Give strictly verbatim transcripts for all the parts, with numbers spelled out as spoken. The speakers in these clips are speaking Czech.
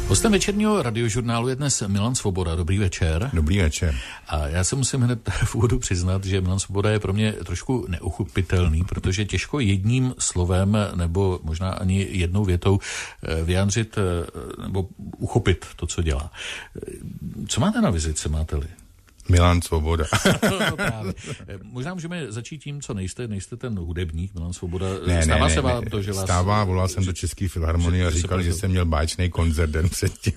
Hostem večerního radiožurnálu je dnes Milan Svoboda. Dobrý večer. Dobrý večer. A já se musím hned v úvodu přiznat, že Milan Svoboda je pro mě trošku neuchopitelný, protože těžko jedním slovem nebo možná ani jednou větou vyjádřit nebo uchopit to, co dělá. Co máte na vizice, máte-li? Milan Svoboda. No právě. Možná můžeme začít tím, co nejste. Nejste ten hudebník, Milan Svoboda. Ne, Stává ne, se ne, vám ne. to, že vás... Stává, volal jsem do České filharmonie a říkal, že jsem měl báječný koncert den předtím.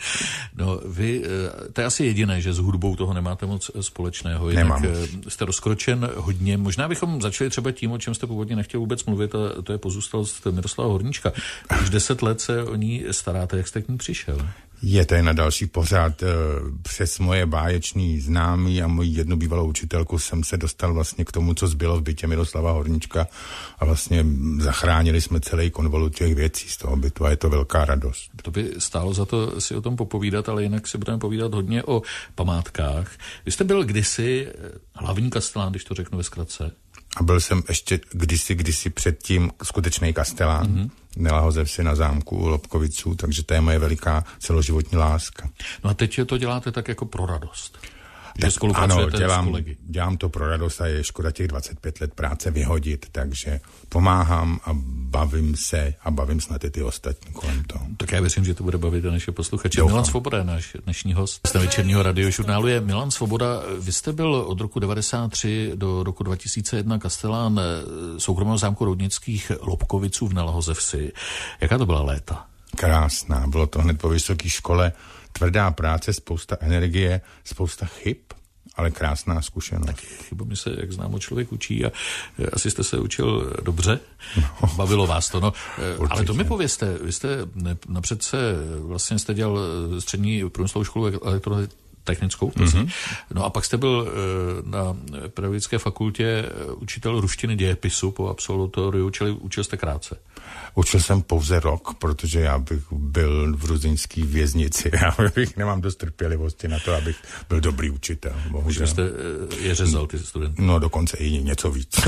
No, vy, to je asi jediné, že s hudbou toho nemáte moc společného. Jinak Nemám. Jste rozkročen hodně. Možná bychom začali třeba tím, o čem jste původně nechtěl vůbec mluvit, a to je pozůstalost Miroslava Horníčka. Už deset let se o ní staráte, jak jste k ní přišel? Je to na další pořád. Přes moje báječný známý a moji jednu bývalou učitelku jsem se dostal vlastně k tomu, co zbylo v bytě Miroslava Horníčka a vlastně zachránili jsme celý konvolut těch věcí z toho bytu a je to velká radost. To by stálo za to si o tom popovídat, ale jinak si budeme povídat hodně o památkách. Vy jste byl kdysi hlavní kastelán, když to řeknu ve zkratce. A byl jsem ještě kdysi, kdysi předtím skutečný kastelán. Mm-hmm. Nelahozev si na zámku u Lobkoviců, takže to je moje veliká celoživotní láska. No a teď to děláte tak jako pro radost. Tak že ano, dělám, dělám to pro radost a je škoda těch dvacet pět let práce vyhodit, takže pomáhám a bavím se a bavím snad i ty ostatní kolem toho. Tak já věřím, že to bude bavit naše posluchače. Doufám. Milan Svoboda je náš dnešní host. Z večerního radiožurnálu je Milan Svoboda. Vy jste byl od roku devadesát tři do roku dva tisíce jedna kastelán soukromého zámku Roudnických Lobkoviců v Nelahozevsi. Jaká to byla léta? Krásná, bylo to hned po vysoké škole. Tvrdá práce, spousta energie, spousta chyb, ale krásná zkušenost. Tak chybami se, jak známo, člověk učí a asi jste se učil dobře. No. Bavilo vás to, no. Určitě. Ale to mi povězte, vy jste napřed se, vlastně jste dělal střední průmyslovou školu elektrotechnickou, mm-hmm. No a pak jste byl na pedagogické fakultě učitel ruštiny dějepisu po absolutoriu, čili učil jste krátce. Učil jsem pouze rok, protože já bych byl v ruzyňský věznici. Já bych nemám dost trpělivosti na to, abych byl dobrý učitel. Bohužel. Že jste je řezal ty studenty? No dokonce i něco víc.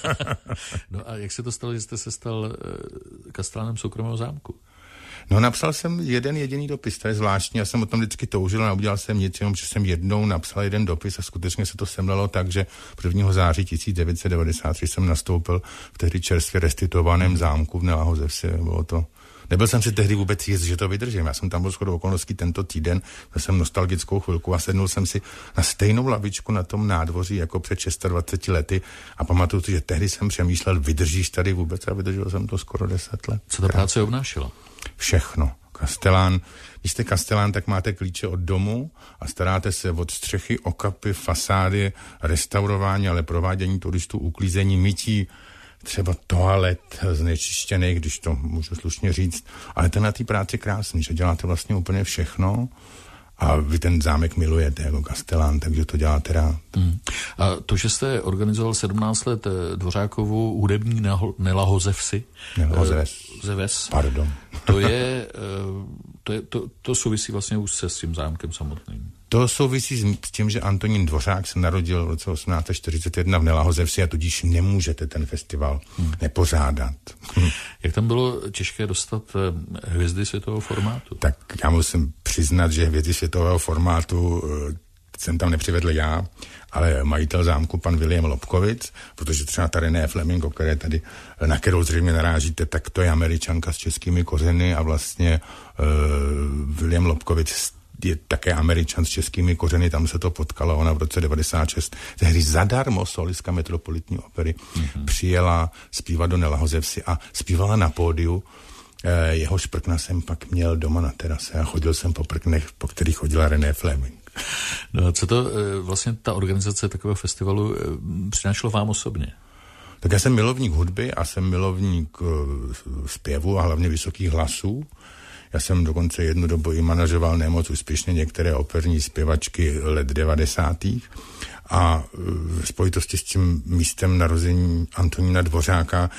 No a jak se to stalo, že jste se stal kastelánem soukromého zámku? No napsal jsem jeden jediný dopis, to je zvláštní, já jsem o tom vždycky toužil a neudělal jsem nic, jenom že jsem jednou napsal jeden dopis a skutečně se to semlelo tak, že prvního září tisíc devět set devadesát tři jsem nastoupil v tehdy čerstvě restituovaném zámku v Nelahozevsi, bylo to... Nebyl jsem si tehdy vůbec jist, že to vydržím. Já jsem tam byl shodou okolností tento týden, byl jsem nostalgickou chvilku a sednul jsem si na stejnou lavičku na tom nádvoří jako před dvaceti šesti lety a pamatuju si, že tehdy jsem přemýšlel, vydržíš tady vůbec a vydržel jsem to skoro deset let. Co ta práce obnášela? Všechno. Kastelán, když jste kastelán, tak máte klíče od domu a staráte se od střechy, okapy, fasády, restaurování, ale provádění turistů, uklízení, mytí, třeba toalet znečištěných, když to můžu slušně říct. Ale to na té práci krásný, že děláte vlastně úplně všechno a vy ten zámek milujete jako kastelán, takže to děláte rád. Hmm. A to, že jste organizoval sedmnáct let Dvořákovu hudební Nelahozevsi. Nelahozevs. Pardon. To je, to je, to, to souvisí vlastně už se s tím zámkem samotným. To souvisí s tím, že Antonín Dvořák se narodil v roce osmnáct set čtyřicet jedna v Nelahozevsi a tudíž nemůžete ten festival hmm. nepořádat. Hmm. Jak tam bylo těžké dostat hvězdy světového formátu? Tak já musím přiznat, že hvězdy světového formátu jsem tam nepřivedl já, ale majitel zámku, pan William Lobkovic, protože třeba ta René Fleming, o které tady, na kterou zřejmě narážíte, tak to je Američanka s českými kořeny a vlastně uh, William Lobkovic je také Američan s českými kořeny, tam se to potkalo, ona v roce devadesát šest tehdy zadarmo solistka Metropolitní opery mm-hmm. přijela zpívat do Nelahozevsi a zpívala na pódiu. Eh, jeho šprkna jsem pak měl doma na terase a chodil jsem po prknech, po kterých chodila René Fleming. No a co to vlastně ta organizace takového festivalu přinášelo vám osobně? Tak já jsem milovník hudby a jsem milovník zpěvu a hlavně vysokých hlasů. Já jsem dokonce jednu dobu i manažoval nemoc úspěšně některé operní zpěvačky let devadesátých a v spojitosti s tím místem narození Antonína Dvořáka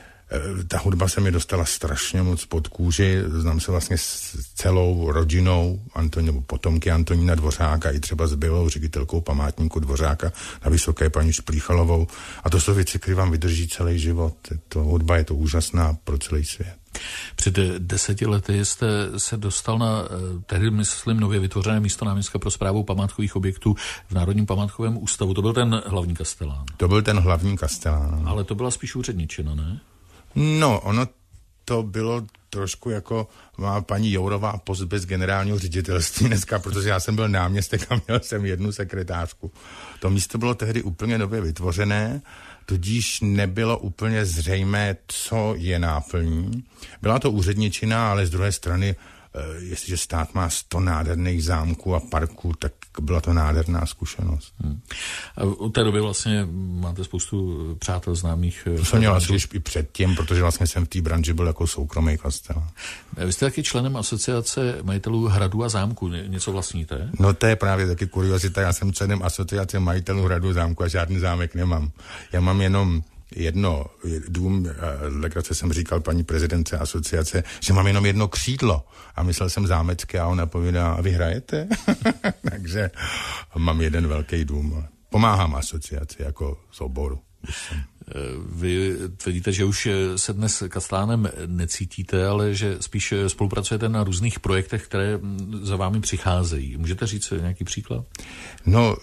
ta hudba se mi dostala strašně moc pod kůži, znám se vlastně s celou rodinou Antoní, nebo potomky Antonína Dvořáka i třeba s bývalou ředitelkou památníku Dvořáka na Vysoké paní Šplíchalovou a to jsou věci, které vám vydrží celý život. To hudba je to úžasná pro celý svět. Před deseti lety jste se dostal na tehdy, myslím, nově vytvořené místo náměstka pro správu památkových objektů v Národním památkovém ústavu. To byl ten hlavní kastelán. To byl ten hlavní kastelán. Ale to byla spíš úředničina, ne? No, ono to bylo trošku jako má paní Jourová post bez generálního ředitelství dneska, protože já jsem byl náměstek a měl jsem jednu sekretářku. To místo bylo tehdy úplně nově vytvořené, tudíž nebylo úplně zřejmé, co je náplní. Byla to úředničina, ale z druhé strany, jestliže stát má sto nádherných zámků a parků, tak byla to nádherná zkušenost. Hmm. A od té doby vlastně máte spoustu přátel známých. To jsem měl asi už i předtím, protože vlastně jsem v té branži byl jako soukromý kastel. Vy jste taky členem asociace majitelů hradů a zámků. Něco vlastníte? No to je právě taky kuriozita. Já jsem členem asociace majitelů hradů a zámků a žádný zámek nemám. Já mám jenom jedno dům, legrace jsem říkal paní prezidentce asociace, že mám jenom jedno křídlo a myslel jsem zámecké a ona povídá, a vy hrajete? Takže mám jeden velký dům. Pomáhám asociaci jako z oboru. Vy tvrdíte, že už se dnes kastelánem necítíte, ale že spíš spolupracujete na různých projektech, které za vámi přicházejí. Můžete říct nějaký příklad? No,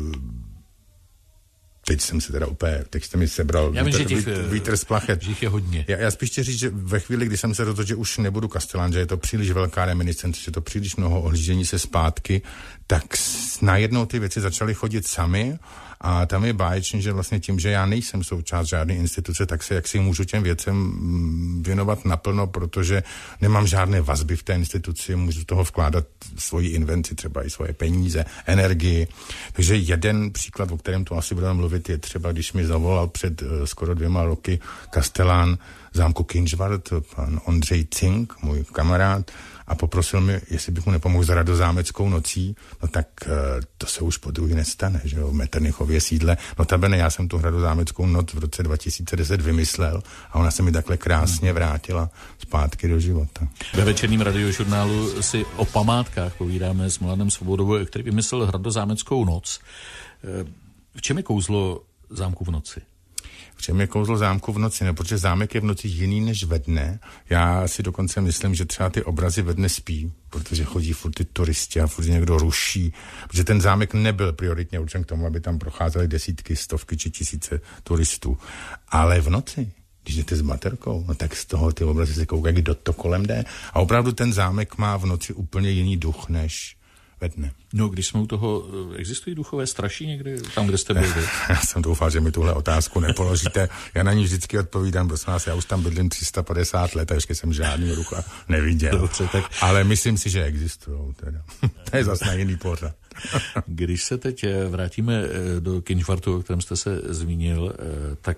teď jsem se teda úplně, teď jste mi sebral já vím, vítr, těch, vítr z plachet. Že je hodně. Já, já spíš chci říct, že ve chvíli, kdy jsem se rozhodl, že už nebudu kastelán, že je to příliš velká reminiscence, že je to příliš mnoho ohlížení se zpátky, tak najednou ty věci začaly chodit sami a tam je báječný, že vlastně tím, že já nejsem součást žádné instituce, tak se jaksi můžu těm věcem věnovat naplno, protože nemám žádné vazby v té instituci, můžu toho vkládat svoji invenci, třeba i svoje peníze, energii. Takže jeden příklad, o kterém tu asi budeme mluvit, je třeba, když mi zavolal před uh, skoro dvěma roky kastelán zámku Kinžvart, pan Ondřej Cink, můj kamarád, a poprosil mi, jestli bych mu nepomohl s radozámeckou nocí, no tak uh, to se už po druhý nestane, že jo, v Metternichově sídle. Notabene, já jsem tu radozámeckou noc v roce dva tisíce deset vymyslel a ona se mi takhle krásně vrátila zpátky do života. Ve večerním radiožurnálu si o památkách povídáme s Milanem Svobodou, který vymyslel radozámeckou noc. V čem je kouzlo zámku v noci? V čem je kouzlo zámku v noci? Ne, protože zámek je v noci jiný než ve dne. Já si dokonce myslím, že třeba ty obrazy ve dne spí, protože chodí furt ty turisti a furt někdo ruší. Protože ten zámek nebyl prioritně určen k tomu, aby tam procházely desítky, stovky či tisíce turistů. Ale v noci, když jdete s baterkou, no tak z toho ty obrazy se koukají, kdo to kolem jde. A opravdu ten zámek má v noci úplně jiný duch než ve dne. No, když jsme u toho, existují duchové straší někdy tam, kde jste byli? Já jsem doufal, že mi tuhle otázku nepoložíte. Já na ní vždycky odpovídám, prosím vás, já už tam bydlím tři sta padesát let a ještě jsem žádný ducha neviděl. Dobře, tak... Ale myslím si, že existují teda. To je zase na jiný pořad. Když se teď vrátíme do Kinžvartu, o kterém jste se zmínil, tak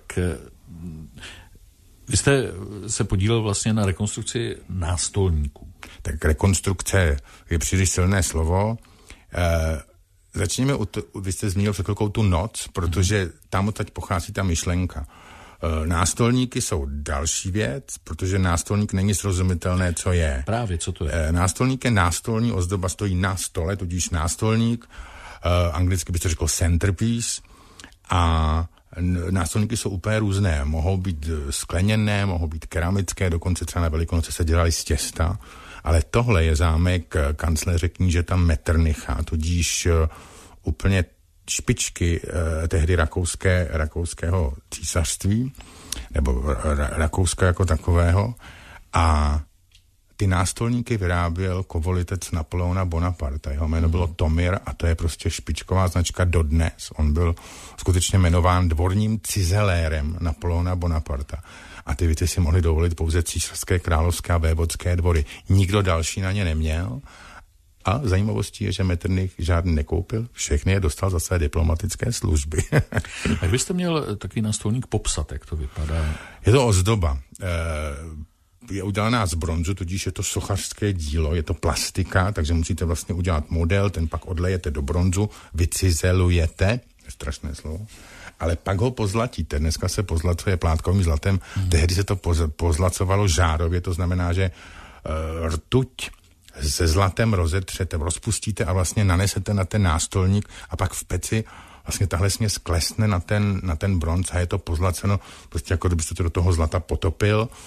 vy jste se podílel vlastně na rekonstrukci nástolníků. Tak rekonstrukce je příliš silné slovo. E, začněme, u t- vy jste zmínil před chvilkou tu noc, protože tam odtaď pochází ta myšlenka. E, nástolníky jsou další věc, protože nástolník není srozumitelné, co je. Právě, co to je? E, nástolník je nástolní ozdoba, stojí na stole, tudíž nástolník, e, anglicky byste řekl centerpiece, a nástolníky jsou úplně různé. Mohou být skleněné, mohou být keramické, dokonce třeba na Velikonoce se dělali z těsta. Ale tohle je zámek kancléře knížeta Metternicha, tudíž úplně špičky eh, tehdy rakouské, rakouského císařství, nebo ra, Rakouska jako takového. A ty nástolníky vyráběl kovolitec Napoleona Bonaparte. Jeho jméno bylo Tomir a to je prostě špičková značka dodnes. On byl skutečně jmenován dvorním cizelérem Napoleona Bonaparte. A ty věci si mohli dovolit pouze císařské, královské a vévodské dvory. Nikdo další na ně neměl. A zajímavostí je, že Metternich žádný nekoupil, všechny je dostal za své diplomatické služby. Jak byste měl takový nástolník popsat, jak to vypadá? Je to ozdoba. Je udělaná z bronzu, tudíž je to sochařské dílo, je to plastika, takže musíte vlastně udělat model, ten pak odlejete do bronzu, vycizelujete, je strašné slovo, ale pak ho pozlatíte. Dneska se pozlacuje plátkovým zlatem, hmm. tehdy se to poz, pozlacovalo žárově, to znamená, že uh, rtuť se zlatem rozetřete, rozpustíte a vlastně nanesete na ten nástolník a pak v peci vlastně tahle směs klesne na ten, na ten bronz a je to pozlaceno, prostě jako kdybyste to do toho zlata potopil.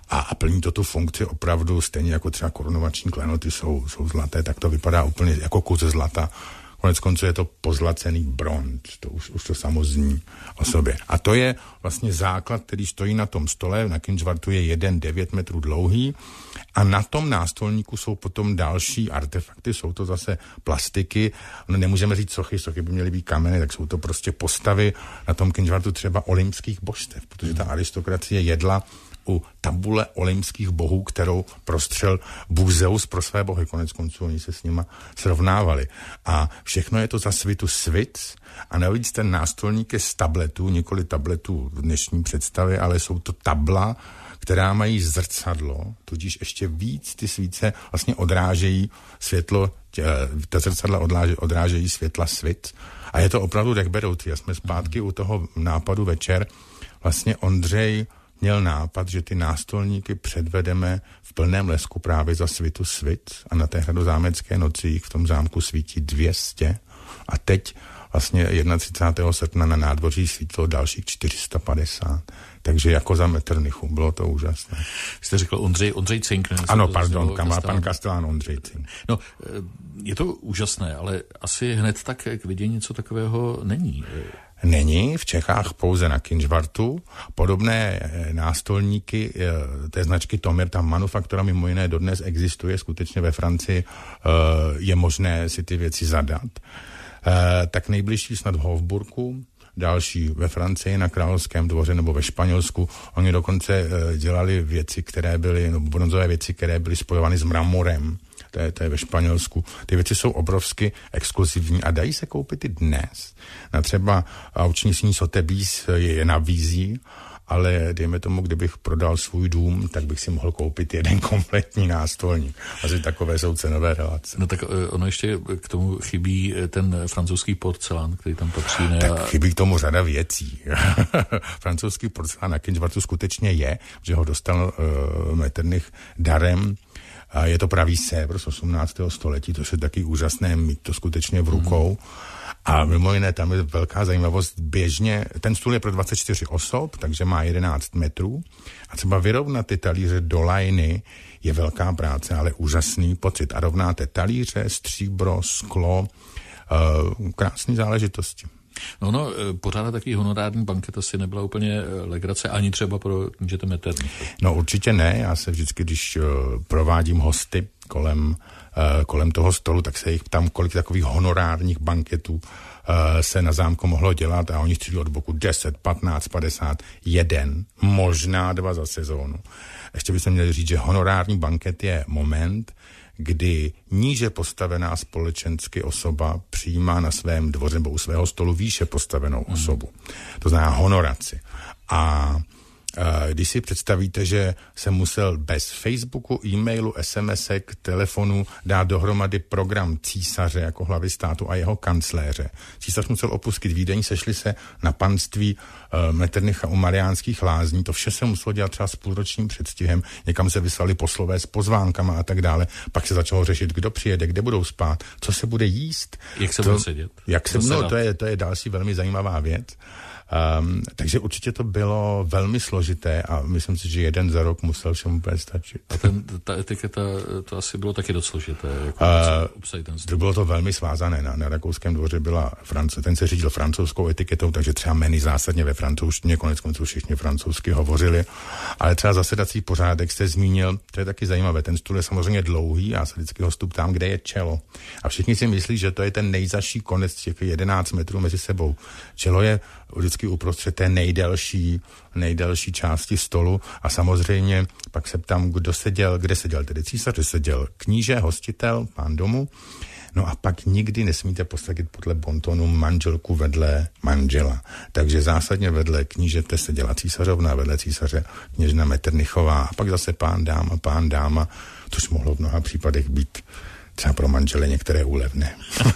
a, a plní to tu funkci opravdu stejně jako třeba korunovační klenoty jsou, jsou zlaté, tak to vypadá úplně jako kus zlata. Konec konců je to pozlacený bronz, to už, už to samo zní o sobě. A to je vlastně základ, který stojí na tom stole, na kynžvartu je jeden devět metrů dlouhý a na tom nástolníku jsou potom další artefakty, jsou to zase plastiky, no nemůžeme říct sochy, sochy by měly být kameny, tak jsou to prostě postavy na tom kynžvartu třeba olympských božstev, protože ta aristokracie jedla u tabule olympských bohů, kterou prostřel Bůh Zeus pro své bohy. Konec konců oni se s nima srovnávali. A všechno je to za svitu svic a navíc ten nástolník je z tabletů, nikoli tabletů v dnešní představě, ale jsou to tabla, která mají zrcadlo, tudíž ještě víc ty svíce vlastně odrážejí světlo, tě, ta zrcadla odrážejí, odrážejí světla svic. A je to opravdu dekberoucí. A jsme zpátky u toho nápadu večer. Vlastně Ondřej měl nápad, že ty nástolníky předvedeme v plném lesku právě za svitu svic a na té hradozámecké noci jich v tom zámku svítí dvě stě a teď vlastně třicátého prvního srpna na nádvoří svítilo dalších čtyři sta padesát. Takže jako za Metternichu, bylo to úžasné. Jste řekl Ondřej, Ondřej Cink. Ne? Ano, pardon, kamá pan Kastelán Ondřej Cink. No, je to úžasné, ale asi hned tak k vidění něco takového není. Není v Čechách pouze na kynžvartu. Podobné nástolníky té značky Tomir, ta manufaktura mimo jiné dodnes existuje, skutečně ve Francii je možné si ty věci zadat. Tak nejbližší snad v Hofburku, další ve Francii na Královském dvoře nebo ve Španělsku. Oni dokonce dělali věci, které byly, no, bronzové věci, které byly spojovány s mramorem. To je, to je ve Španělsku. Ty věci jsou obrovsky exkluzivní a dají se koupit i dnes. Na třeba auční síň Sotheby's je, je nabízí, ale dejme tomu, kdybych prodal svůj dům, tak bych si mohl koupit jeden kompletní nástolník. Asi takové jsou cenové relace. No tak ono ještě k tomu chybí ten francouzský porcelán, který tam patří. Ne? Tak chybí k tomu řada věcí. Francouzský porcelán na kynžvartu skutečně je, že ho dostal uh, Metternich darem. A je to pravý sévr z osmnáctého století, to je taky úžasné mít to skutečně v rukou. Mm. A mimo jiné, tam je velká zajímavost. Běžně, ten stůl je pro dvacet čtyři osob, takže má jedenáct metrů. A třeba vyrovnat ty talíře do lajny je velká práce, ale úžasný pocit. A rovnáte talíře, stříbro, sklo, uh, krásné záležitosti. No, no, pořádat takový honorární banket asi nebyla úplně legrace, ani třeba pro knížete Metternich. No určitě ne, já se vždycky, když uh, provádím hosty kolem, uh, kolem toho stolu, tak se jich ptám, kolik takových honorárních banketů uh, se na zámku mohlo dělat a oni střílí od boku deset, patnáct, padesát, jeden, možná dva za sezónu. Ještě bychom měli říct, že honorární banket je moment, kdy níže postavená společensky osoba přijímá na svém dvoře nebo u svého stolu výše postavenou osobu. To znamená honoraci. A když si představíte, že se musel bez Facebooku, e-mailu, SMSek, telefonu dát dohromady program císaře jako hlavy státu a jeho kancléře. Císař musel opustit Vídeň, sešli se na panství uh, Metternicha u Mariánských lázní. To vše se muselo dělat třeba s půlročním předstihem. Někam se vyslali poslové s pozvánkama a tak dále. Pak se začalo řešit, kdo přijede, kde budou spát, co se bude jíst. Jak se to, bude sedět. Jak se, no, to je, to je další velmi zajímavá věc. Um, takže určitě to bylo velmi složité a myslím si, že jeden za rok musel všem úplně stačit. A ten, ta etiketa, to asi bylo taky dost složité. Jako uh, ten to bylo to velmi svázané. Na, na Rakouském dvoře byla France, ten se řídil francouzskou etiketou, takže třeba menu zásadně ve francouzštině, konec konců všichni francouzsky hovořili. Ale třeba zasedací pořádek jste zmínil, to je taky zajímavé. Ten stůl je samozřejmě dlouhý, já se vždycky hostu ptám, kde je čelo. A všichni si myslí, že to je ten nejzaší konec těch jedenáct metrů mezi sebou. Čelo je vždycky uprostřed té nejdelší, nejdelší části stolu a samozřejmě pak se ptám, kdo seděl, kde seděl tedy císař, kde seděl kníže, hostitel, pán domu. No a pak nikdy nesmíte posadit podle bontonu manželku vedle manžela. Takže zásadně vedle knížete seděla císařovna, vedle císaře kněžna Metternichová a pak zase pán dáma, pán dáma, což mohlo v mnoha případech být třeba pro manžele některé úlevné.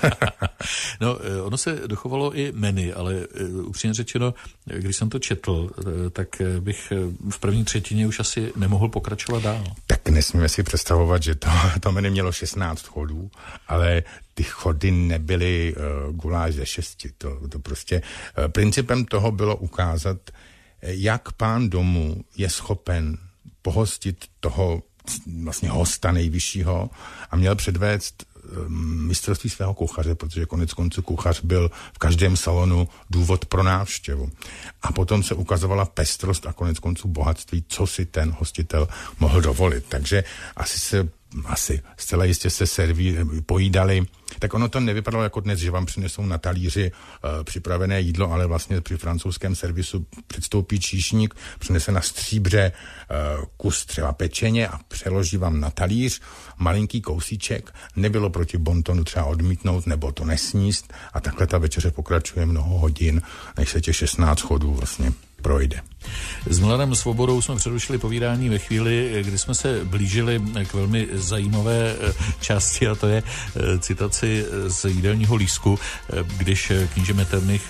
No, ono se dochovalo i menu, ale upřímně řečeno, když jsem to četl, tak bych v první třetině už asi nemohl pokračovat dál. Tak nesmíme si představovat, že to, to menu mělo šestnáct chodů, ale ty chody nebyly uh, guláš ze šesti. To, to prostě uh, principem toho bylo ukázat, jak pán domu je schopen pohostit toho vlastně hosta nejvyššího a měl předvést mistrovství svého kuchaře, protože konec konců kuchař byl v každém salonu důvod pro návštěvu. A potom se ukazovala pestrost a konec konců bohatství, co si ten hostitel mohl dovolit. Takže asi se asi zcela jistě se serví, pojídali. Tak ono to nevypadalo jako dnes, že vám přinesou na talíři e, připravené jídlo, ale vlastně při francouzském servisu předstoupí číšník, přinese na stříbře e, kus třeba pečeně a přeloží vám na talíř malinký kousíček. Nebylo proti bontonu třeba odmítnout nebo to nesníst a takhle ta večeře pokračuje mnoho hodin, než se těch šestnáct chodů vlastně projde. S Milanem Svobodou jsme přerušili povídání ve chvíli, kdy jsme se blížili k velmi zajímavé části, a to je citaci z jídelního lístku, když kníže Metternich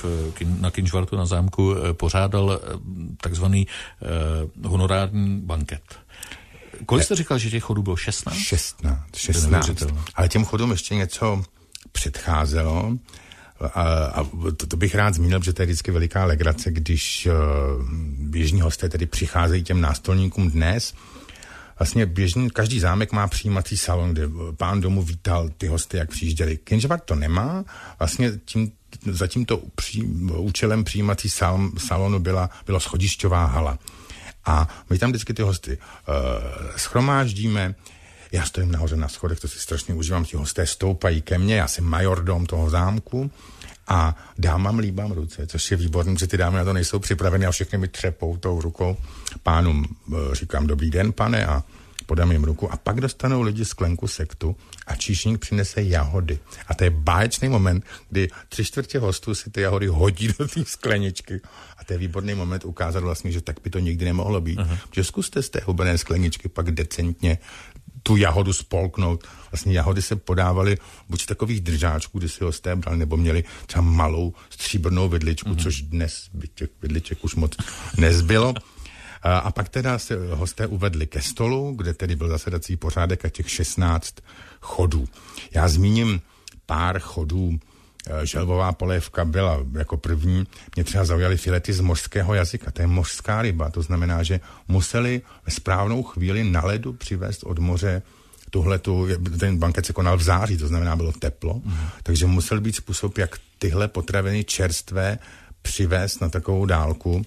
na Kynžvartu na zámku pořádal takzvaný honorární banket. Kolik jste říkal, že těch chodů bylo šestnáct? šestnáct. šestnáct. Ale těm chodům ještě něco předcházelo. A, a to, to bych rád zmínil, že to je vždycky veliká legrace, když uh, běžní hosté tedy přicházejí těm nástolníkům dnes. Vlastně běžný, každý zámek má přijímací salon, kde pán domu vítal ty hosty, jak přijížděli. Kynžvart to nemá. Vlastně tím, za tímto při, účelem přijímací sal, salonu byla, byla schodišťová hala. A my tam vždycky ty hosty uh, schromáždíme. Já stojím nahoře na schodech, to si strašně užívám, ti hosté stoupají ke mně, já jsem majordom toho zámku a dámám líbám ruce, což je výborný, že ty dámy na to nejsou připraveny a všechny mi třepou tou rukou. Pánům říkám dobrý den, pane, a podám jim ruku a pak dostanou lidi sklenku sektu a číšník přinese jahody. A to je báječný moment, kdy tři čtvrtě hostů si ty jahody hodí do té skleničky. A to je výborný moment ukázat vlastně, že tak by to nikdy nemohlo být. Uh-huh. Že zkuste z té hubené skleničky pak decentně tu jahodu spolknout. Vlastně jahody se podávaly buď z takových držáčků, kdy si hosté brali, nebo měli třeba malou stříbrnou vidličku, mm-hmm. což dnes by těch vidliček už moc nezbylo. A, a pak teda se hosté uvedli ke stolu, kde tedy byl zasedací pořádek a těch šestnáct chodů. Já zmíním pár chodů. Želvová polévka byla jako první. Mě třeba zaujaly filety z mořského jazyka. To je mořská ryba. To znamená, že museli ve správnou chvíli na ledu přivést od moře tuhletu, ten banket se konal v září, to znamená, bylo teplo. Mm. Takže musel být způsob, jak tyhle potraviny čerstvé přivést na takovou dálku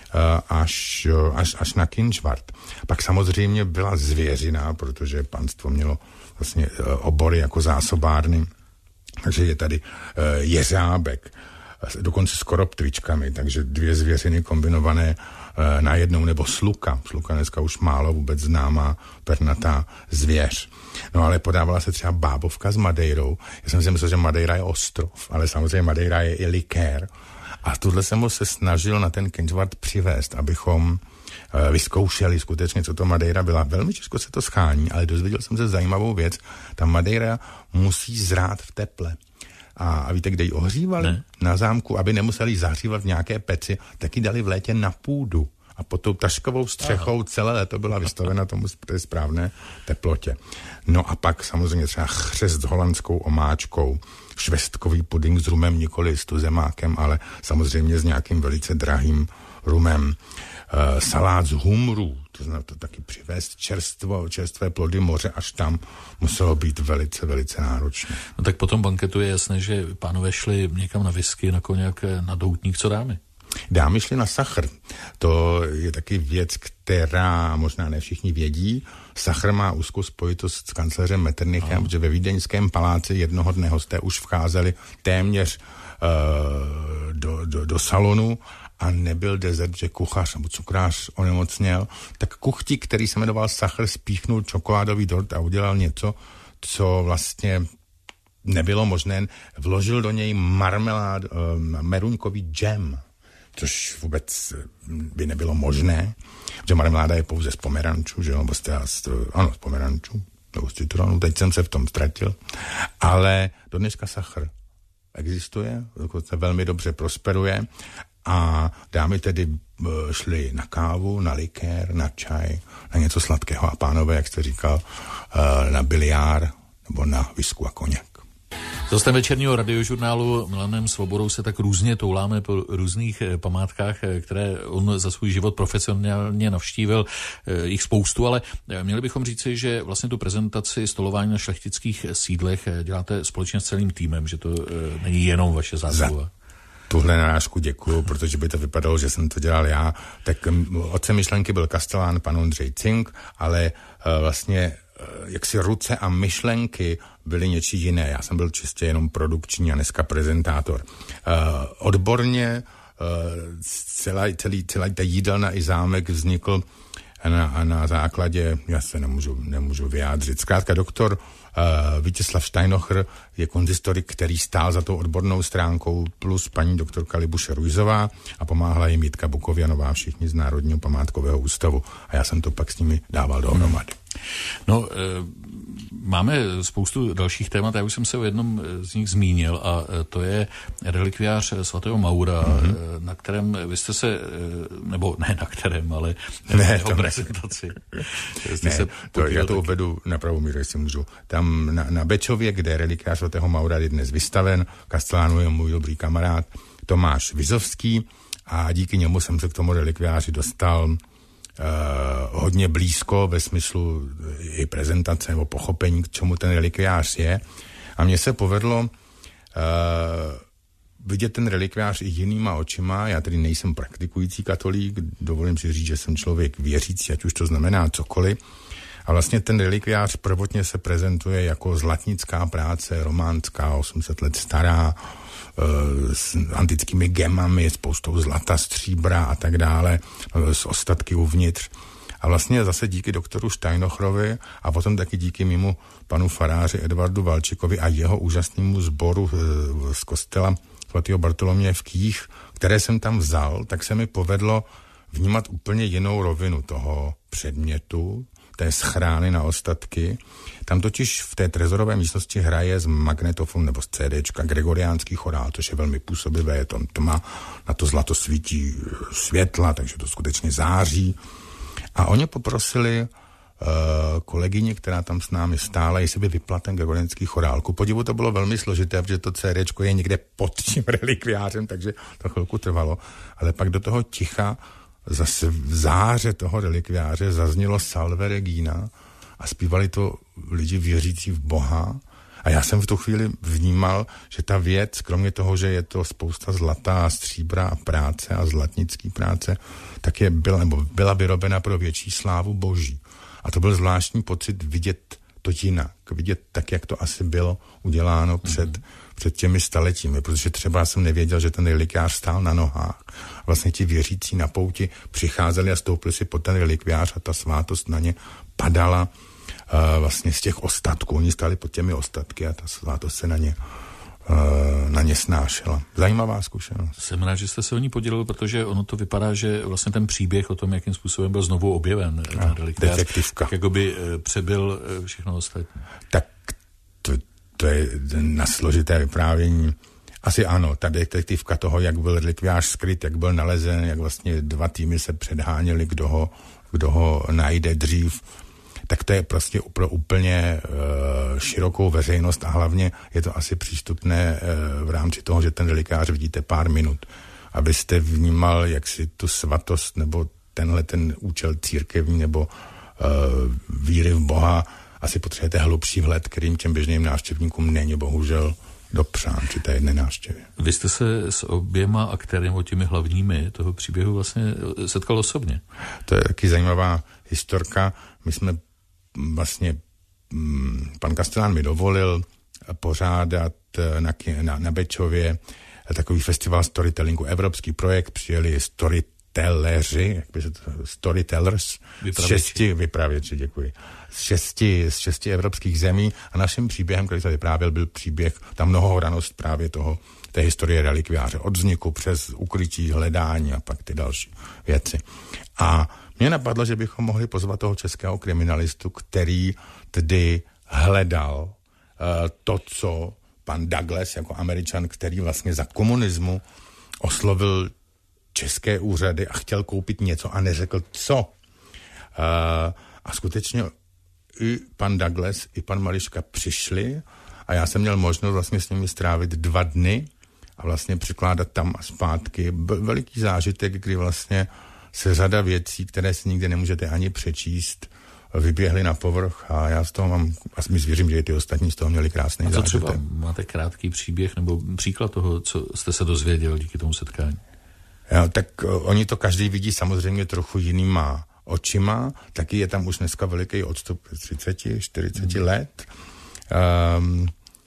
až, až, až na Kynžvart. Pak samozřejmě byla zvěřina, protože panstvo mělo vlastně obory jako zásobárny. Takže je tady uh, jeřábek, dokonce s koroptvičkami, takže dvě zvěřiny kombinované uh, na jednou, nebo sluka. Sluka dneska už málo vůbec známá pernatá zvěř. No ale podávala se třeba bábovka s Madeirou. Já jsem si myslel, že Madeira je ostrov, ale samozřejmě Madeira je i likér. A tuhle jsem se snažil na ten Kynžvart přivést, abychom vyzkoušeli skutečně, co to Madeira byla. Velmi těžko se to schání, ale dozvěděl jsem se zajímavou věc. Ta Madeira musí zrát v teple. A, a víte, kde ji ohřívali? Ne. Na zámku, aby nemuseli zahřívat v nějaké peci, tak ji dali v létě na půdu. A pod tou taškovou střechou Aha. celé léto byla vystavena tomu té správné teplotě. No a pak samozřejmě třeba chřest s holandskou omáčkou, švestkový puding s rumem, nikoli s tuzemákem, ale samozřejmě s nějakým velice drahým rumem. Uh, salát z humru, to znamená to taky přivést čerstvo, čerstvé plody moře, až tam muselo být velice, velice náročné. No tak po tom banketu je jasné, že pánové šli někam na whisky, na koněk, na doutník, co dámy? Dámy šly na sachr. To je taky věc, která možná ne všichni vědí. Sachr má úzkou spojitost s kancléřem Metternichem, protože ve vídeňském paláci jednoho dne hosté už vcházeli téměř uh, do, do, do salonu a nebyl dezert, že kuchař nebo cukrář onemocněl, tak kuchtík, který se jmenoval Sachr, spíchnul čokoládový dort a udělal něco, co vlastně nebylo možné. Vložil do něj marmelád, um, meruňkový džem, což vůbec by nebylo možné, že marmeláda je pouze z pomerančů, že jo, nebo z, ano, z pomerančů, nebo z citronu, teď jsem se v tom ztratil, ale do dneška Sachr existuje, se velmi dobře prosperuje a dámy tedy šly na kávu, na likér, na čaj, na něco sladkého a pánové, jak jste říkal, na biliár nebo na whisky a koněk. To z večerního radiožurnálu Milanem Svobodou se tak různě touláme po různých památkách, které on za svůj život profesionálně navštívil, jich spoustu, ale měli bychom říci, že vlastně tu prezentaci stolování na šlechtických sídlech děláte společně s celým týmem, že to není jenom vaše zásluha. Tuhle narážku děkuju, protože by to vypadalo, že jsem to dělal já. Tak otcem myšlenky byl kastelán pan Ondřej Cink, ale uh, vlastně uh, jaksi ruce a myšlenky byly něčí jiné. Já jsem byl čistě jenom produkční a dneska prezentátor. Uh, odborně uh, celá, celý, celá ta jídelna i zámek vznikl na, na základě, já se nemůžu, nemůžu vyjádřit. Zkrátka doktor Uh, Vítězslav Steinhocher je konzistorik, který stál za tou odbornou stránkou, plus paní doktorka Libuše Rujzová a pomáhala jim Jitka Bukovianová, všichni z Národního památkového ústavu. A já jsem to pak s nimi dával dohromady. No, e, máme spoustu dalších témat, já už jsem se o jednom z nich zmínil a to je relikviář svatého Maura, mm-hmm. na kterém vy jste se, nebo ne na kterém, ale ne, v jeho prezentaci. Ne, se to, já to uvedu na pravou míru, jestli můžu. Tam na, na Bečově, kde relikviář svatého Maura je dnes vystaven, kastelánu je můj dobrý kamarád Tomáš Vizovský a díky němu jsem se k tomu relikviáři dostal Uh, hodně blízko ve smyslu i prezentace nebo pochopení, k čemu ten relikviář je. A mně se povedlo uh, vidět ten relikviář i jinýma očima. Já tedy nejsem praktikující katolík, dovolím si říct, že jsem člověk věřící, ať už to znamená cokoliv. A vlastně ten relikviář prvotně se prezentuje jako zlatnická práce, románská, osm set let stará, s antickými gemami, spoustou zlata, stříbra a tak dále, s ostatky uvnitř. A vlastně zase díky doktoru Steinhocherovi a potom taky díky mému panu faráři Edvardu Valčikovi a jeho úžasnému sboru z kostela svatého Bartoloměje v Kých, které jsem tam vzal, tak se mi povedlo vnímat úplně jinou rovinu toho předmětu, té schrány na ostatky. Tam totiž v té trezorové místnosti hraje z magnetofonu nebo z CDčka gregoriánský chorál, což je velmi působivé, to, to má, na to zlato svítí světla, takže to skutečně září. A oni poprosili uh, kolegyni, která tam s námi stála, jestli by vypla ten gregoriánský chorál. Ku podivu to bylo velmi složité, protože to CDčko je někde pod tím relikviářem, takže to chvilku trvalo. Ale pak do toho ticha zase v záře toho relikviáře zaznělo Salve Regina a zpívali to lidi věřící v Boha. A já jsem v tu chvíli vnímal, že ta věc, kromě toho, že je to spousta zlata a stříbra a práce a zlatnický práce, tak je byla, nebo byla vyrobena pro větší slávu Boží. A to byl zvláštní pocit vidět to jinak, vidět tak, jak to asi bylo uděláno před, mm-hmm. před těmi staletími, protože třeba jsem nevěděl, že ten relikviář stál na nohách. Vlastně ti věřící na pouti přicházeli a stoupili si pod ten relikviář a ta svátost na ně padala uh, vlastně z těch ostatků. Oni stáli pod těmi ostatky a ta svátost se na ně na ně snášela. Zajímavá zkušenost. Jsem rád, že jste se o ní podělil, protože ono to vypadá, že vlastně ten příběh o tom, jakým způsobem byl znovu objeven na relikviář, detektivka. Tak jako by přebyl všechno ostatní. Tak to, to je na složité vyprávění. Asi ano, ta detektivka toho, jak byl relikviář skryt, jak byl nalezen, jak vlastně dva týmy se předháněli, kdo ho, kdo ho najde dřív, tak to je prostě pro úplně uh, širokou veřejnost a hlavně je to asi přístupné uh, v rámci toho, že ten relikviář vidíte pár minut, abyste vnímal jaksi tu svatost nebo tenhle ten účel církevní nebo uh, víry v Boha. Asi potřebujete hlubší vhled, kterým těm běžným návštěvníkům není bohužel dopřán při té jedné návštěvě. Vy jste se s oběma aktéry, nebo těmi hlavními toho příběhu vlastně setkal osobně. To je taky zajímavá historka. My jsme vlastně, pan Kastelán mi dovolil pořádat na, na, na Bečově takový festival storytellingu, evropský projekt, přijeli storytelleři, jak by se to, storytellers, z šesti vypravěči, děkuji, z šesti, z šesti evropských zemí a naším příběhem, který se vyprávěl, byl příběh, ta mnohohranost právě toho, té historie relikviáře, od vzniku přes ukrytí, hledání a pak ty další věci. A mě napadlo, že bychom mohli pozvat toho českého kriminalistu, který tedy hledal uh, to, co pan Douglas jako Američan, který vlastně za komunismu oslovil české úřady a chtěl koupit něco a neřekl co. Uh, a skutečně i pan Douglas, i pan Mališka přišli a a já jsem měl možnost vlastně s nimi strávit dva dny a vlastně překládat tam a zpátky. Byl veliký zážitek, kdy vlastně se řada věcí, které si nikdy nemůžete ani přečíst, vyběhly na povrch a já z toho mám, a mi věřím, že i ty ostatní z toho měli krásný zážitek. A co třeba máte krátký příběh nebo příklad toho, co jste se dozvěděl díky tomu setkání? Jo, tak uh, oni to každý vidí samozřejmě trochu jinýma očima, taky je tam už dneska veliký odstup třicet, čtyřicet hmm. let. Um,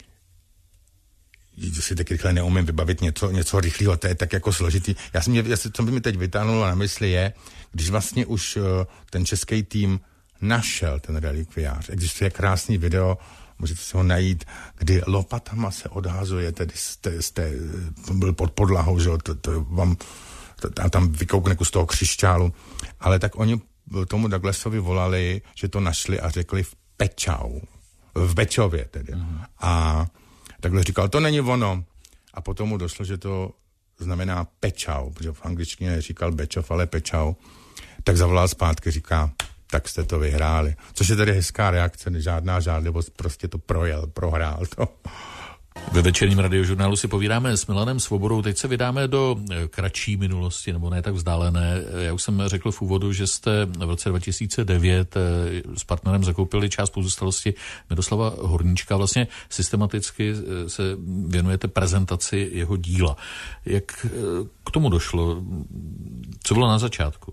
si tak rychle neumím vybavit něco, něco rychlého, to je tak jako složitý. Já jsem, mě, co by mi teď vytáhnulo na mysli je, když vlastně už uh, ten český tým našel ten relikviář. Existuje krásný video, můžete si ho najít, kdy lopatama se odhazuje, tedy jste, jste byl pod podlahou, že to, to vám, to, a tam vykoukne kus toho křišťálu. Ale tak oni tomu Douglasovi volali, že to našli a řekli v Pečau. V Bečově tedy. Mm. A takhle říkal, to není ono. A potom mu došlo, že to znamená Pečau, protože v angličtině říkal Bečov, ale Pečau. Tak zavolal zpátky, říká, tak jste to vyhráli. Což je tady hezká reakce, žádná žádlivost, prostě to projel, prohrál to. Ve večerním radiožurnálu si povídáme s Milanem Svobodou. Teď se vydáme do kratší minulosti, nebo ne tak vzdálené. Já už jsem řekl v úvodu, že jste v roce dva tisíce devět s partnerem zakoupili část pozůstalosti Miroslava Horníčka. Vlastně systematicky se věnujete prezentaci jeho díla. Jak k tomu došlo? Co bylo na začátku?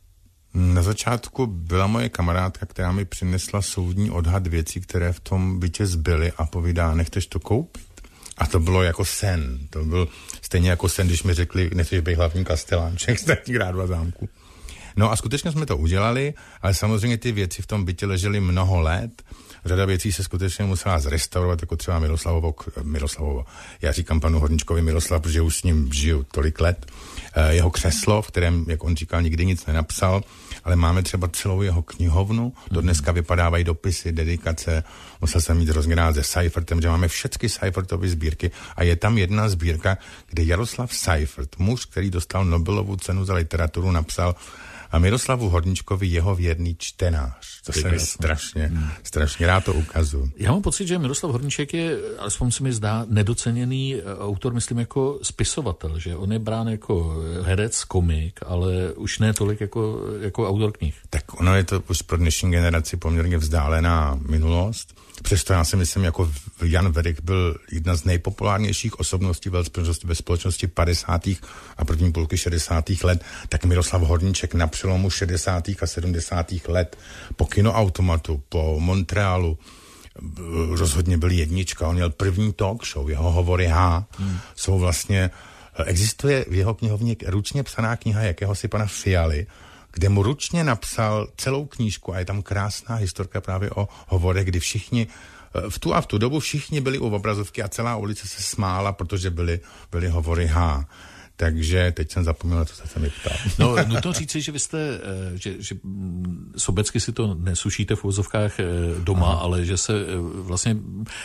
Na začátku byla moje kamarádka, která mi přinesla soudní odhad věcí, které v tom bytě zbyly a povídá, nechceš to koupit? A to bylo jako sen. To byl stejně jako sen, když mi řekli, nechceš být hlavní kastelánček z Grádova zámku. No a skutečně jsme to udělali, ale samozřejmě ty věci v tom bytě ležely mnoho let. Řada věcí se skutečně musela zrestaurovat, jako třeba Miroslavovo, Miroslavovo. Já říkám panu Horníčkovi Miroslav, protože už s ním žiju tolik let. Jeho křeslo, v kterém, jak on říkal, nikdy nic nenapsal, ale máme třeba celou jeho knihovnu. Do dneska vypadávají dopisy, dedikace. Musel jsem mít rozměrát se Seifertem, že máme všechny Seifertovy sbírky a je tam jedna sbírka, kde Jaroslav Seifert, muž, který dostal Nobelovu cenu za literaturu, napsal a Miroslavu Horníčkovi jeho věrný čtenář. To se mi strašně, hmm. strašně rád to ukazuju. Já mám pocit, že Miroslav Horníček je, alespoň se mi zdá, nedoceněný autor, myslím, jako spisovatel, že on je brán jako herec, komik, ale už ne tolik jako, jako autor knih. Tak ono je to už pro dnešní generaci poměrně vzdálená minulost. Přesto já si myslím, jako Jan Werich byl jedna z nejpopulárnějších osobností ve společnosti, ve společnosti padesátých a první půlky šedesátých let, tak Miroslav Horníček na přelomu šedesátých a sedmdesátých let po Kinoautomatu, po Montrealu rozhodně byl jednička. On měl první talk show, jeho Hovory H. Hmm. Jsou vlastně, existuje v jeho knihovně ručně psaná kniha jakéhosi pana Fialy, kde mu ručně napsal celou knížku a je tam krásná historka právě o hovorech, kdy všichni, v tu a v tu dobu všichni byli u obrazovky a celá ulice se smála, protože byly, byly Hovory H. Takže teď jsem zapomněl, co se mi ptal. No, nutno říci, že vy jste, že, že sobecky si to nesušíte v uvozovkách doma, aha, ale že se vlastně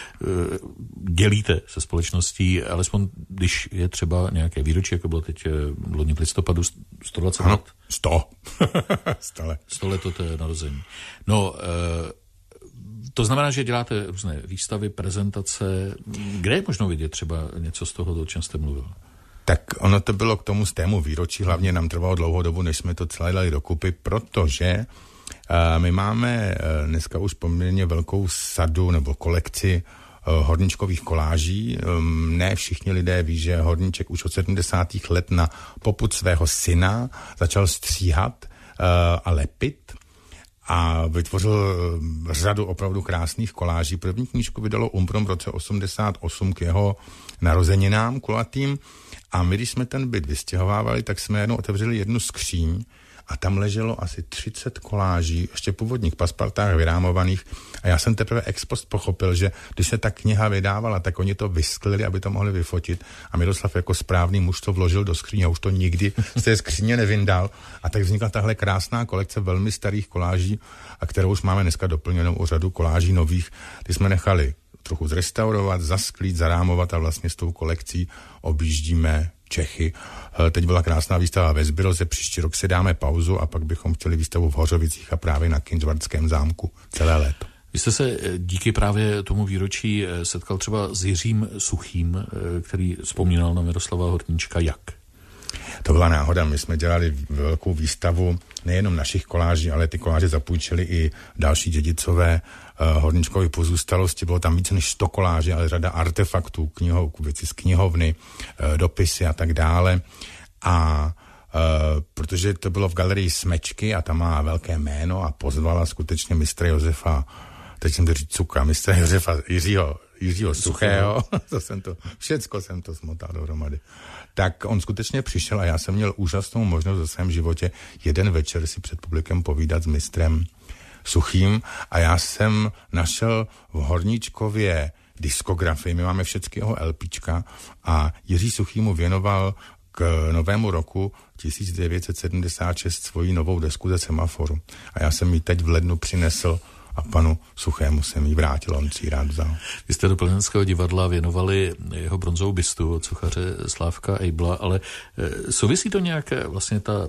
dělíte se společností, alespoň když je třeba nějaké výročí, jako bylo teď v loni v listopadu sto dvacet let. sto. sto let. sto let od narození. No, to znamená, že děláte různé výstavy, prezentace. Kde je možno vidět třeba něco z toho, o čem jste mluvil? Tak ono to bylo k tomu z tému výročí, hlavně nám trvalo dlouhou dobu, než jsme to celé dali dokupy, protože uh, my máme uh, dneska už poměrně velkou sadu nebo kolekci uh, horníčkových koláží. Um, ne všichni lidé ví, že Horníček už od sedmdesátých let na popud svého syna začal stříhat uh, a lepit a vytvořil uh, řadu opravdu krásných koláží. První knížku vydalo Umbrum v roce osmdesát osm k jeho narozeninám kulatým. A my, když jsme ten byt vystěhovávali, tak jsme jednou otevřeli jednu skříň a tam leželo asi třicet koláží, ještě původních paspartách vyrámovaných. A já jsem teprve ex post pochopil, že když se ta kniha vydávala, tak oni to vysklili, aby to mohli vyfotit. A Miroslav jako správný muž to vložil do skříně a už to nikdy z té skříně nevyndal. A tak vznikla tahle krásná kolekce velmi starých koláží, a kterou už máme dneska doplněnou o řadu koláží nových. Ty jsme nechali trochu zrestaurovat, zasklít, zarámovat a vlastně s tou kolekcí objíždíme Čechy. Teď byla krásná výstava ve Zbyroze, příští rok si dáme pauzu a pak bychom chtěli výstavu v Hořovicích a právě na Kynžvardském zámku celé léto. Vy jste se díky právě tomu výročí setkal třeba s Jiřím Suchým, který vzpomínal na Miroslava Horníčka jak? To byla náhoda, my jsme dělali velkou výstavu nejenom našich koláží, ale ty koláže zapůjčili i další dědicové uh, Horníčkovy pozůstalosti. Bylo tam více než sto koláží, ale řada artefaktů, kniho, věci z knihovny, uh, dopisy a tak dále. A uh, protože to bylo v galerii Smečky a tam má velké jméno a pozvala skutečně mistra Josefa, teď jsem to říct Cuka, mistra Josefa Jiřího, Jiřího Suchého, to jsem to, všecko jsem to smotal dohromady. Tak on skutečně přišel a já jsem měl úžasnou možnost ve svém životě jeden večer si před publikem povídat s mistrem Suchým a já jsem našel v Horníčkově diskografii, my máme všechny jeho LPčka a Jiří Suchý mu věnoval k novému roku tisíc devět set sedmdesát šest svoji novou desku ze Semaforu. A já jsem ji teď v lednu přinesl a panu Suchému jsem ji vrátil, on si ji rád vzal. Vy jste do Plzeňského divadla věnovali jeho bronzovou bystu od sochaře Slávka Eibla, ale souvisí to nějak vlastně ta,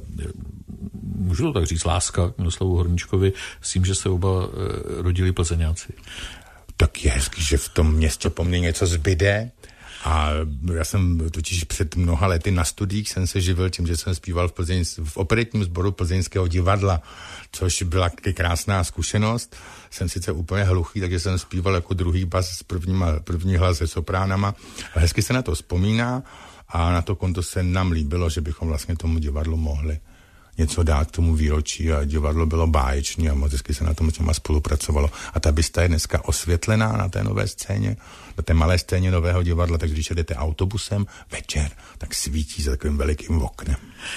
můžu to tak říct, láska k Miroslavu Horníčkovi s tím, že se oba rodili Plzeňáci? Tak je hezký, že v tom městě po mně něco zbyde. A já jsem totiž před mnoha lety na studiích jsem se živil tím, že jsem zpíval v, Plzeň, v operetním sboru Plzeňského divadla, což byla krásná zkušenost. Jsem sice úplně hluchý, takže jsem zpíval jako druhý bas s prvním, první hlas se sopránama. A hezky se na to vzpomíná a na to konto se nám líbilo, že bychom vlastně tomu divadlu mohli něco dát k tomu výročí a divadlo bylo báječný a moc hezky se na tom těma spolupracovalo. A ta bysta je dneska osvětlená na té nové scéně, na té malé scéně nového divadla, takže když jdete autobusem večer, tak svítí za takovým velikým oknem.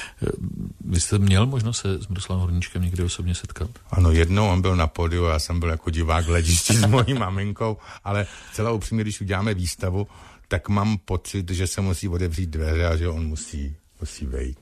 Vy jste měl možnost se s Miroslavem Horníčkem někdy osobně setkat? Ano, jednou on byl na pódiu a já jsem byl jako divák v hledišti s mojí maminkou, ale celá upřímně, když uděláme výstavu, tak mám pocit, že se musí otevřít dveře a že on musí, musí vejít.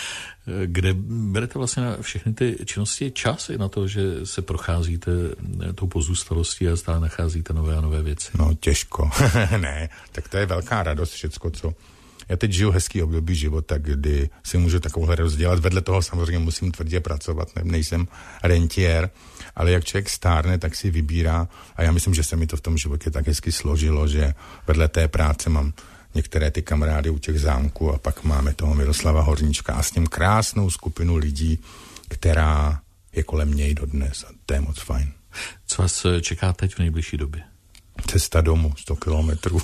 Kde berete vlastně na všechny ty činnosti čas i na to, že se procházíte tou pozůstalostí a stále nacházíte nové a nové věci? No těžko, ne, tak to je velká radost všecko, co... Já teď žiju hezký období života, kdy si můžu takovouhle radost dělat. Vedle toho samozřejmě musím tvrdě pracovat, ne, nejsem rentiér, ale jak člověk stárne, tak si vybírá a já myslím, že se mi to v tom životě tak hezky složilo, že vedle té práce mám některé ty kamarády u těch zámků a pak máme toho Miroslava Horníčka a s ním krásnou skupinu lidí, která je kolem něj dodnes a to je moc fajn. Co vás čeká teď v nejbližší době? Cesta domů, sto kilometrů.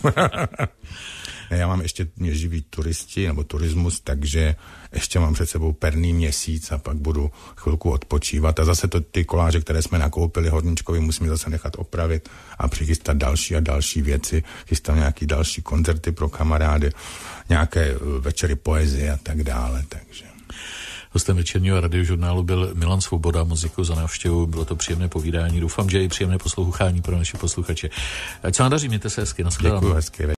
Ne, já mám ještě mě živí turisti nebo turismus, takže ještě mám před sebou perný měsíc a pak budu chvilku odpočívat a zase to, ty koláže, které jsme nakoupili Horníčkovi, musíme zase nechat opravit a přichystat další a další věci, chystám nějaký další koncerty pro kamarády, nějaké večery poezie a tak dále, takže... Hostem večerního radiožurnálu byl Milan Svoboda, moc děkuji za návštěvu, bylo to příjemné povídání, doufám, že i příjemné poslouchání pro naše posluchače. Ať se vám daří, mějte se hezky, nashledanou. Děkuji, hezky.